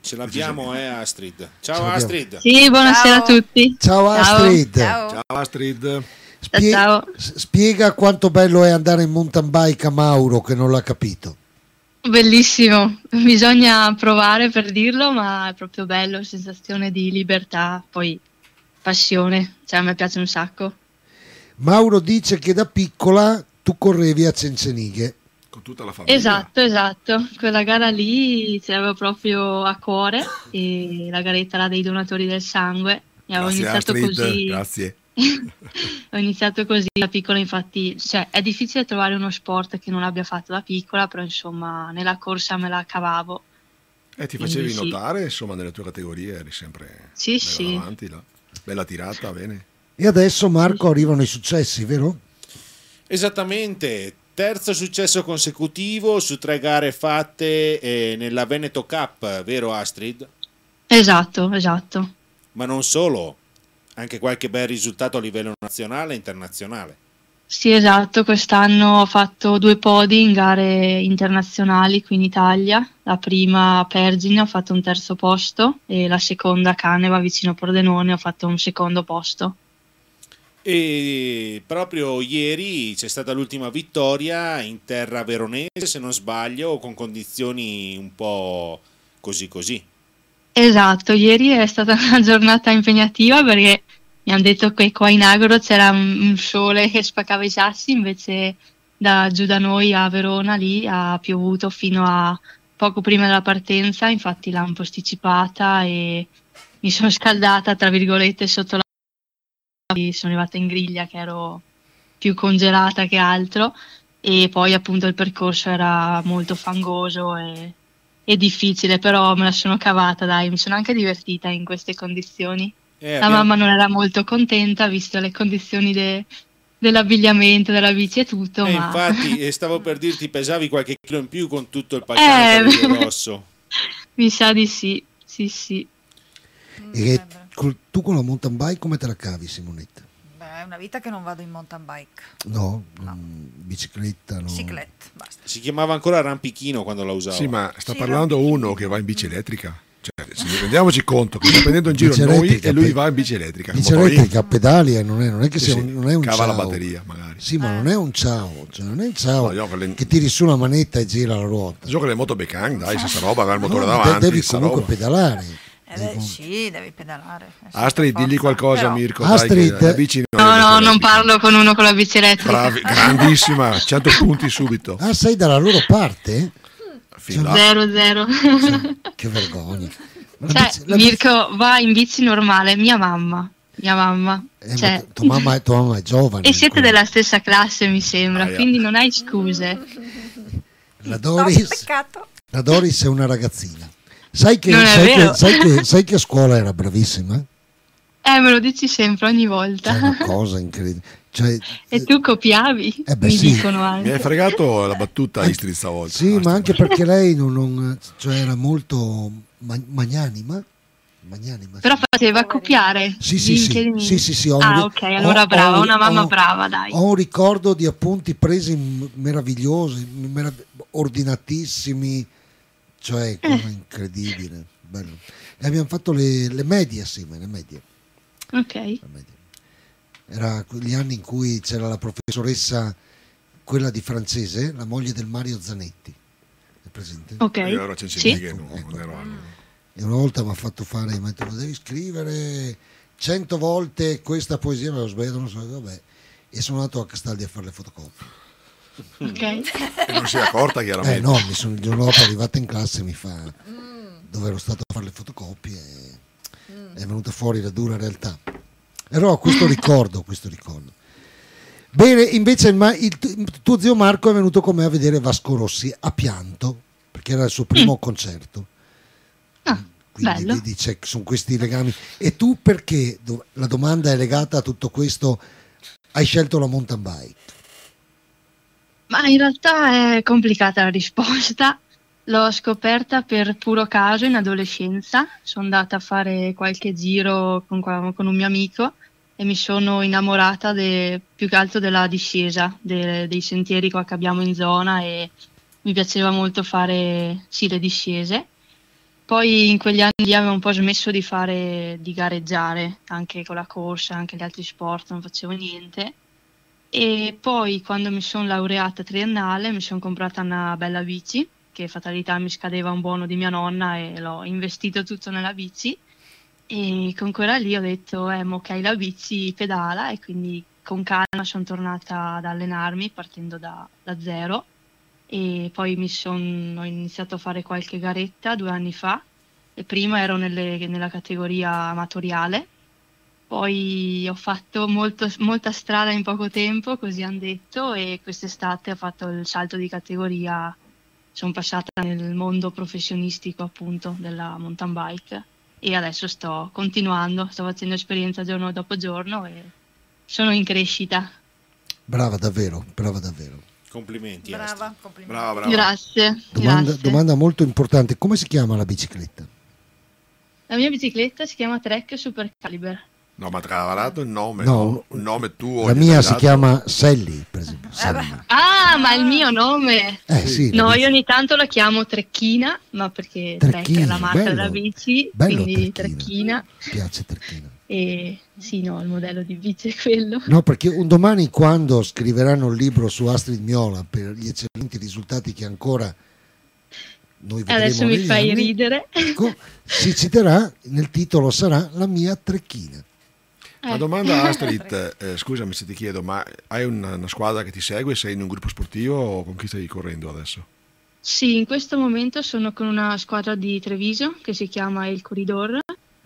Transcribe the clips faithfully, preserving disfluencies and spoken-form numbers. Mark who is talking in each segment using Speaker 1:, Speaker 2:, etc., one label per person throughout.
Speaker 1: Ce l'abbiamo, eh, Astrid. Ciao Astrid.
Speaker 2: Sì, buonasera
Speaker 3: Ciao.
Speaker 2: a tutti.
Speaker 4: Ciao Astrid.
Speaker 3: Ciao.
Speaker 5: Ciao Astrid.
Speaker 4: Spie-
Speaker 2: Ciao.
Speaker 4: s- Spiega quanto bello è andare in mountain bike a Mauro, che non l'ha capito.
Speaker 2: Bellissimo, bisogna provare per dirlo, ma è proprio bello, sensazione di libertà, poi passione, cioè a me piace un sacco.
Speaker 4: Mauro dice che da piccola tu correvi a Cencenighe.
Speaker 5: Con tutta la famiglia.
Speaker 2: Esatto, esatto, quella gara lì ce l'avevo proprio a cuore, e la garetta là dei donatori del sangue, e avevo
Speaker 5: Grazie
Speaker 2: iniziato
Speaker 5: Astrid,
Speaker 2: così.
Speaker 5: grazie.
Speaker 2: Ho iniziato così da piccola, infatti, cioè è difficile trovare uno sport che non abbia fatto da piccola, però insomma nella corsa me la cavavo.
Speaker 5: E ti facevi
Speaker 2: Quindi sì.
Speaker 5: notare, insomma, nelle tue categorie eri sempre
Speaker 2: Sì,
Speaker 5: bella
Speaker 2: sì.
Speaker 5: avanti, là. Bella tirata, bene.
Speaker 4: E adesso, Marco, arrivano i successi, vero?
Speaker 1: Esattamente, terzo successo consecutivo su tre gare fatte eh, nella Veneto Cup, vero Astrid?
Speaker 2: Esatto, esatto.
Speaker 1: Ma non solo, anche qualche bel risultato a livello nazionale e internazionale.
Speaker 2: Sì, esatto, quest'anno ho fatto due podi in gare internazionali qui in Italia. La prima a Pergine ho fatto un terzo posto e la seconda a Caneva vicino a Pordenone ho fatto un secondo posto.
Speaker 1: E proprio ieri c'è stata l'ultima vittoria in terra veronese, se non sbaglio, con condizioni un po' così così.
Speaker 2: Esatto, ieri è stata una giornata impegnativa perché mi hanno detto che qua in Agro c'era un, un sole che spaccava i sassi, invece da giù da noi a Verona lì ha piovuto fino a poco prima della partenza, infatti l'hanno posticipata e mi sono scaldata, tra virgolette, sotto la... sono arrivata in griglia che ero più congelata che altro, e poi appunto il percorso era molto fangoso e, e difficile, però me la sono cavata, dai, mi sono anche divertita in queste condizioni.
Speaker 1: Eh,
Speaker 2: La
Speaker 1: abbiamo-
Speaker 2: mamma non era molto contenta, visto le condizioni de- dell'abbigliamento, della bici e tutto,
Speaker 1: eh,
Speaker 2: ma
Speaker 1: infatti, eh, stavo per dirti, pesavi qualche chilo in più con tutto il palcano
Speaker 2: Eh.
Speaker 1: rosso.
Speaker 2: mi sa di sì, sì, sì.
Speaker 4: E che col- tu con la mountain bike come te la cavi, Simonetta?
Speaker 3: Beh, è una vita che non vado in mountain bike.
Speaker 4: No?
Speaker 3: No.
Speaker 4: Mm, bicicletta, no?
Speaker 3: Bicicletta, basta.
Speaker 1: Si chiamava ancora rampichino quando la usavo.
Speaker 5: Sì, ma sta
Speaker 3: Sì,
Speaker 5: parlando
Speaker 3: no.
Speaker 5: uno che va in bici elettrica. Cioè, se rendiamoci conto che sta prendendo in giro
Speaker 4: Bici
Speaker 5: noi
Speaker 4: elettrica,
Speaker 5: e lui
Speaker 4: pe-
Speaker 5: va in bici elettrica.
Speaker 4: Bici
Speaker 5: Come poi-
Speaker 4: elettrica, pedali, eh, non è, non è che
Speaker 5: Sì,
Speaker 4: sia
Speaker 5: sì,
Speaker 4: un, non è un
Speaker 5: cava
Speaker 4: ciao.
Speaker 5: la batteria, magari.
Speaker 4: Sì, ma
Speaker 2: Eh.
Speaker 4: non è un ciao, cioè non è un ciao
Speaker 5: No, io quelle-
Speaker 4: che tiri su la manetta e gira la ruota.
Speaker 5: Gioca le moto Becan, dai, se sta roba, aveva il motore
Speaker 4: No, ma te
Speaker 5: davanti.
Speaker 4: devi
Speaker 5: sta
Speaker 4: comunque
Speaker 5: roba.
Speaker 4: pedalare.
Speaker 3: Eh,
Speaker 4: Devi-
Speaker 3: beh, sì, devi pedalare. è sempre
Speaker 5: Astrid,
Speaker 3: forza.
Speaker 5: digli qualcosa,
Speaker 3: Però-
Speaker 5: Mirko.
Speaker 4: Astrid.
Speaker 5: Dai, che la bici
Speaker 2: No,
Speaker 5: è
Speaker 2: no, non
Speaker 5: elettrica.
Speaker 2: parlo con uno con la bici elettrica.
Speaker 5: Bravi, grandissima, cento punti subito.
Speaker 4: Ah, sei dalla loro parte?
Speaker 5: Fin là.
Speaker 2: Zero, zero.
Speaker 4: Che vergogna. La
Speaker 2: Cioè,
Speaker 4: bici- la bici-
Speaker 2: Mirko va in bici normale, mia mamma, mia mamma.
Speaker 4: eh, ma
Speaker 2: Cioè,
Speaker 4: tu- tua, mamma, è- tua mamma è giovane.
Speaker 2: e siete
Speaker 4: ancora.
Speaker 2: della stessa classe, mi sembra,
Speaker 5: Aia.
Speaker 2: quindi non hai scuse.
Speaker 4: La
Speaker 3: No,
Speaker 4: Doris,
Speaker 3: peccato.
Speaker 4: la Doris è una ragazzina. Sai che,
Speaker 2: Non è
Speaker 4: sai,
Speaker 2: vero.
Speaker 4: che, sai, che, sai che a scuola era bravissima?
Speaker 2: Eh, me lo dici sempre, ogni
Speaker 4: C'è
Speaker 2: volta.
Speaker 4: una cosa incredibile. Cioè,
Speaker 2: E tu copiavi,
Speaker 4: Eh beh,
Speaker 2: mi
Speaker 4: sì.
Speaker 2: dicono
Speaker 5: Mi
Speaker 2: anche.
Speaker 5: hai fregato la battuta Istrid stavolta.
Speaker 4: sì,
Speaker 5: Astrid.
Speaker 4: ma anche perché lei non, non- cioè era molto ma- magnanima. Magnanima.
Speaker 2: Però
Speaker 4: sì.
Speaker 2: faceva copiare.
Speaker 4: Sì, sì,
Speaker 2: gli
Speaker 4: sì,
Speaker 2: inchiedini.
Speaker 4: sì, sì, sì, ho un
Speaker 2: Ah,
Speaker 4: ri-
Speaker 2: ok, allora
Speaker 4: ho-
Speaker 2: brava,
Speaker 4: ho-
Speaker 2: una mamma
Speaker 4: ho-
Speaker 2: brava, dai.
Speaker 4: Ho un ricordo di appunti presi m- meravigliosi, merav- ordinatissimi, cioè
Speaker 2: Eh.
Speaker 4: cosa incredibile, bello. E abbiamo fatto le, le medie assieme, le medie,
Speaker 2: Ok.
Speaker 4: le medie. Era quegli anni in cui c'era la professoressa, quella di francese, la moglie del Mario Zanetti, è presente?
Speaker 2: Ok.
Speaker 5: Io ero a
Speaker 2: Sì.
Speaker 5: Cencenighe, non,
Speaker 4: Ecco.
Speaker 5: non ero...
Speaker 4: E una volta mi ha fatto fare, mi ha detto, devi scrivere cento volte questa poesia, me l'ho sbagliato, non so, vabbè. E sono andato a Castaldi a fare le fotocopie.
Speaker 2: Ok.
Speaker 5: E non si è accorta
Speaker 4: Eh
Speaker 5: chiaramente.
Speaker 4: no, mi sono, il giorno dopo arrivata in classe mi fa dove ero stato a fare le fotocopie e è venuta fuori la dura realtà. Però ho questo ricordo, questo ricordo. Bene, invece il, ma- il tu- il tuo zio Marco è venuto con me a vedere Vasco Rossi, a pianto, perché era il suo primo concerto.
Speaker 2: Ah,
Speaker 4: Quindi
Speaker 2: bello.
Speaker 4: vedi, c'è- sono questi legami. E tu perché, do- la domanda è legata a tutto questo, hai scelto la mountain bike?
Speaker 2: Ma in realtà è complicata la risposta. L'ho scoperta per puro caso in adolescenza. Sono andata a fare qualche giro con, qua- con un mio amico e mi sono innamorata de- più che altro della discesa, de- dei sentieri qua che abbiamo in zona, e mi piaceva molto fare sì, le discese. Poi in quegli anni lì avevo un po' smesso di fare, di gareggiare, anche con la corsa, anche gli altri sport, non facevo niente. E poi quando mi sono laureata triennale mi sono comprata una bella bici, che fatalità mi scadeva un buono di mia nonna e l'ho investito tutto nella bici. E con quella lì ho detto, eh, mo che hai la bici, pedala, e quindi con calma sono tornata ad allenarmi partendo da, da zero. E poi mi son, ho iniziato a fare qualche garetta due anni fa, e prima ero nelle- nella categoria amatoriale, poi ho fatto molto- molta strada in poco tempo, così hanno detto, e quest'estate ho fatto il salto di categoria, sono passata nel mondo professionistico appunto della mountain bike, e adesso sto continuando, sto facendo esperienza giorno dopo giorno e sono in crescita.
Speaker 4: Brava davvero, brava davvero.
Speaker 1: Complimenti. Astrid.
Speaker 3: Brava, complimenti.
Speaker 5: Brava, brava.
Speaker 2: Grazie,
Speaker 4: Domanda,
Speaker 2: grazie.
Speaker 4: domanda molto importante, come si chiama la bicicletta?
Speaker 2: La mia bicicletta si chiama Trek Super Caliber.
Speaker 5: No, ma tra l'altro il nome,
Speaker 4: No,
Speaker 5: no, un nome tuo.
Speaker 4: La
Speaker 5: gli
Speaker 4: mia
Speaker 5: hai
Speaker 4: si
Speaker 5: dato.
Speaker 4: chiama Sally, per esempio. Sally.
Speaker 2: Ah, ma è il mio nome!
Speaker 4: Eh sì, la
Speaker 2: No,
Speaker 4: bici-
Speaker 2: io ogni tanto la chiamo Trecchina, ma perché Trek è
Speaker 4: Trecchina,
Speaker 2: la marca
Speaker 4: bello.
Speaker 2: della bici,
Speaker 4: Bello
Speaker 2: quindi
Speaker 4: Trecchina.
Speaker 2: Trecchina.
Speaker 4: Mi piace Trecchina.
Speaker 2: E sì, no, il modello di bici è quello.
Speaker 4: No, perché un domani quando scriveranno il libro su Astrid Miola per gli eccellenti risultati che ancora noi vedremo
Speaker 2: Adesso mi
Speaker 4: negli
Speaker 2: fai
Speaker 4: anni,
Speaker 2: ridere.
Speaker 4: ecco, si citerà, nel titolo sarà La mia Trecchina.
Speaker 5: Una
Speaker 2: Eh.
Speaker 5: domanda Astrid, eh, scusami se ti chiedo, ma hai una, una squadra che ti segue? Sei in un gruppo sportivo o con chi stai correndo adesso?
Speaker 2: Sì, in questo momento sono con una squadra di Treviso che si chiama Il Corridor,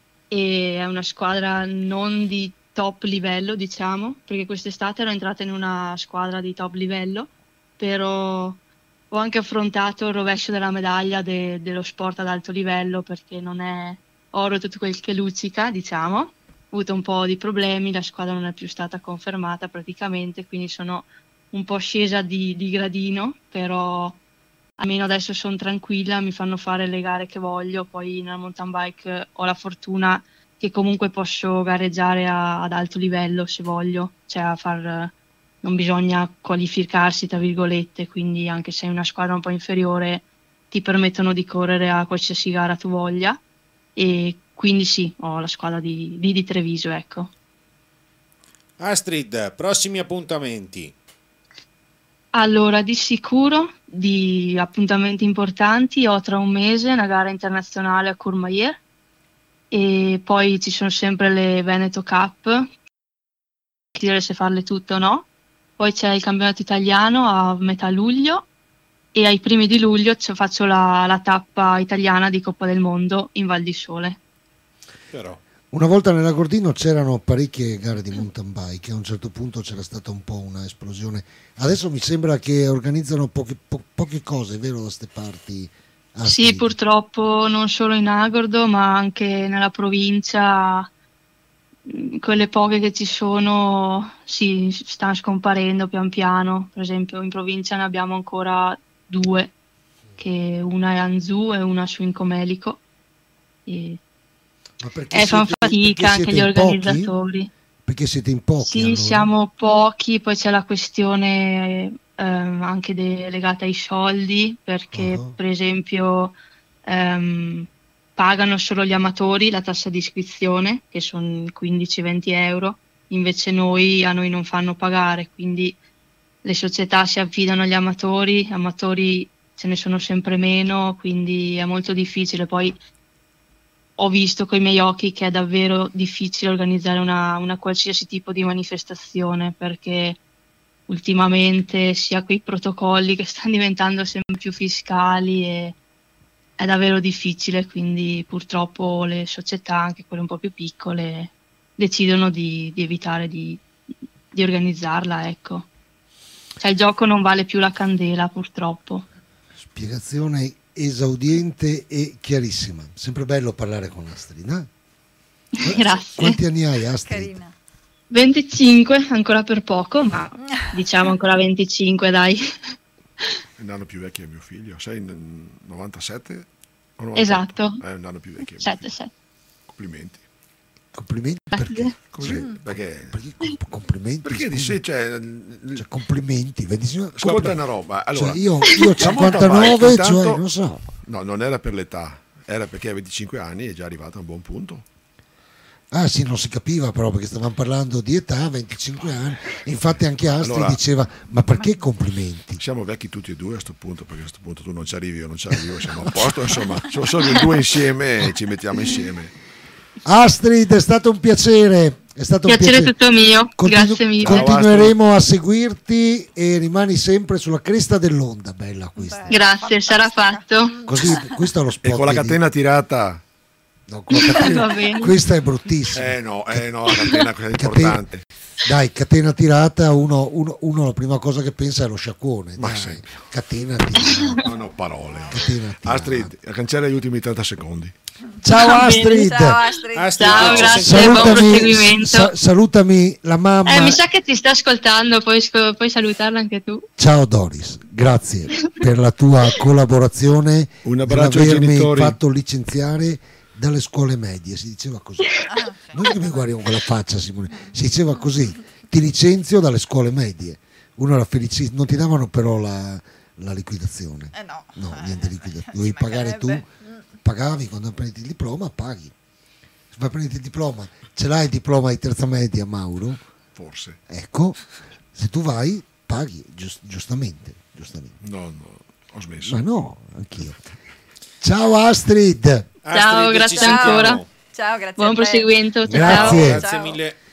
Speaker 2: e è una squadra non di top livello, diciamo, perché quest'estate ero entrata in una squadra di top livello, però ho anche affrontato il rovescio della medaglia de- dello sport ad alto livello, perché non è oro tutto quel che luccica, diciamo. Ho avuto un po' di problemi, la squadra non è più stata confermata praticamente, quindi sono un po' scesa di, di gradino, però almeno adesso sono tranquilla, mi fanno fare le gare che voglio, poi nella mountain bike ho la fortuna che comunque posso gareggiare a- ad alto livello se voglio, cioè a far, non bisogna qualificarsi tra virgolette, quindi anche se hai una squadra un po' inferiore ti permettono di correre a qualsiasi gara tu voglia, e quindi sì, ho la squadra di, di, di Treviso, ecco.
Speaker 1: Astrid, prossimi appuntamenti.
Speaker 2: Allora, di sicuro, di appuntamenti importanti, ho tra un mese una gara internazionale a Courmayeur, e poi ci sono sempre le Veneto Cup, dire se farle tutte o no. Poi c'è il campionato italiano a metà luglio, e ai primi di luglio ci faccio la, la tappa italiana di Coppa del Mondo in Val di Sole.
Speaker 1: Però
Speaker 4: Una volta nell'Agordino c'erano parecchie gare di mountain bike, a un certo punto c'era stata un po' una esplosione. Adesso mi sembra che organizzano poche, po- poche cose, vero, da queste parti?
Speaker 2: Sì,
Speaker 4: Astrid?
Speaker 2: purtroppo non solo in Agordo, ma anche nella provincia, mh, quelle poche che ci sono, sì, stanno scomparendo pian piano. Per esempio in provincia ne abbiamo ancora due, che una è a Anzù e una su Incomelico. E
Speaker 4: Ma perché
Speaker 2: eh, fanno
Speaker 4: siete-
Speaker 2: fatica
Speaker 4: perché
Speaker 2: anche
Speaker 4: siete
Speaker 2: gli
Speaker 4: in pochi?
Speaker 2: organizzatori.
Speaker 4: Perché siete in pochi?
Speaker 2: Sì,
Speaker 4: allora?
Speaker 2: siamo pochi, poi c'è la questione ehm, anche de- legata ai soldi, perché
Speaker 4: Ah.
Speaker 2: per esempio ehm, pagano solo gli amatori la tassa di iscrizione, che sono quindici venti euro, invece noi, a noi non fanno pagare, quindi le società si affidano agli amatori, amatori ce ne sono sempre meno, quindi è molto difficile. Poi ho visto con i miei occhi che è davvero difficile organizzare una, una qualsiasi tipo di manifestazione, perché ultimamente sia quei protocolli che stanno diventando sempre più fiscali, e è davvero difficile, quindi purtroppo le società, anche quelle un po' più piccole, decidono di, di evitare di, di organizzarla, ecco. Cioè il gioco non vale più la candela, purtroppo.
Speaker 4: Spiegazione esaudiente e chiarissima. Sempre bello parlare con Astrid, eh? Qu-
Speaker 2: Grazie.
Speaker 4: Quanti anni hai, Astrid?
Speaker 3: Carina.
Speaker 2: venticinque, ancora per poco, ma diciamo ancora venticinque, dai.
Speaker 5: È un anno più vecchio di mio figlio. Sei nel novantasette? O novantotto?
Speaker 2: Esatto.
Speaker 5: È un anno più vecchio. di mio
Speaker 2: sette
Speaker 5: figlio.
Speaker 2: sette.
Speaker 5: Complimenti.
Speaker 4: Complimenti perché?
Speaker 5: Così,
Speaker 2: Mm.
Speaker 5: perché,
Speaker 4: Perché com- complimenti?
Speaker 5: perché di
Speaker 4: scusa?
Speaker 5: sé, cioè,
Speaker 4: Cioè, complimenti, vedi, signor-
Speaker 5: ascolta
Speaker 4: compl-
Speaker 5: una roba. Allora,
Speaker 4: cioè, io, io ho
Speaker 5: la mountain
Speaker 4: cinquantanove,
Speaker 5: bike,
Speaker 4: cioè,
Speaker 5: intanto-
Speaker 4: non so.
Speaker 5: No, non era per l'età, era perché a venticinque anni è già arrivata a un buon punto.
Speaker 4: Ah sì, non si capiva però perché stavamo parlando di età, venticinque anni, infatti anche Astrid
Speaker 5: Allora,
Speaker 4: diceva ma perché complimenti?
Speaker 5: Siamo vecchi tutti e due a questo punto, perché a questo punto tu non ci arrivi, io non ci arrivo, siamo a posto, insomma, sono solo i due insieme e ci mettiamo insieme.
Speaker 4: Astrid, è stato un piacere, è stato
Speaker 2: Piacere
Speaker 4: un piacere.
Speaker 2: tutto mio,
Speaker 4: Continu-
Speaker 2: grazie mille.
Speaker 5: Ciao,
Speaker 4: continueremo a seguirti e rimani sempre sulla cresta dell'onda, bella questa.
Speaker 3: Beh,
Speaker 2: Grazie, sarà
Speaker 3: fantastica.
Speaker 2: fatto.
Speaker 4: Così, questo è lo spot.
Speaker 5: E con la
Speaker 4: di-
Speaker 5: catena tirata,
Speaker 4: no, con la catena-
Speaker 2: Va bene.
Speaker 4: questa è bruttissima.
Speaker 5: eh no, eh no, la catena è
Speaker 4: Catena-
Speaker 5: importante.
Speaker 4: Dai, catena tirata, uno, uno, uno la prima cosa che pensa è lo sciacquone.
Speaker 5: Ma
Speaker 4: dai.
Speaker 5: sempre.
Speaker 4: Catena tirata.
Speaker 5: Non ho parole.
Speaker 4: Catena tirata.
Speaker 5: Astrid, cancella gli ultimi trenta secondi.
Speaker 4: Ciao
Speaker 2: Va bene,
Speaker 4: Astrid.
Speaker 3: Ciao Astrid.
Speaker 1: Astrid,
Speaker 2: Ciao,
Speaker 1: ci
Speaker 2: grazie.
Speaker 1: sentiamo.
Speaker 2: buon
Speaker 4: Salutami,
Speaker 2: proseguimento.
Speaker 4: sa- salutami la mamma.
Speaker 2: Eh, mi sa che ti sta ascoltando, puoi, sc- puoi salutarla anche tu.
Speaker 4: Ciao Doris, grazie per la tua collaborazione.
Speaker 5: Un abbraccio ai
Speaker 4: per avermi
Speaker 5: genitori.
Speaker 4: fatto licenziare dalle scuole medie, si diceva così.
Speaker 3: Ah,
Speaker 4: Non che mi guardi con quella faccia, Simone, si diceva così, ti licenzio dalle scuole medie. Uno era felicissimo, non ti davano però la, la liquidazione.
Speaker 3: Eh no.
Speaker 4: No,
Speaker 3: Eh,
Speaker 4: niente liquidazione,
Speaker 3: ci
Speaker 4: dovevi pagare tu,
Speaker 3: mancherebbe.
Speaker 4: pagavi quando prendi il diploma, paghi. Se vai a prendere il diploma, ce l'hai il diploma di terza media, Mauro?
Speaker 5: Forse.
Speaker 4: Ecco, se tu vai, paghi, giust- giustamente, giustamente.
Speaker 5: No, no, ho smesso.
Speaker 4: Ma no, anch'io. Ciao Astrid.
Speaker 2: Ciao,
Speaker 1: Astrid,
Speaker 2: grazie
Speaker 1: ci sentiamo.
Speaker 2: ancora.
Speaker 3: Ciao, grazie.
Speaker 2: Buon
Speaker 3: a te.
Speaker 2: proseguimento. Ciao.
Speaker 4: Grazie.
Speaker 2: ciao.
Speaker 1: Grazie
Speaker 3: Ciao.
Speaker 1: mille.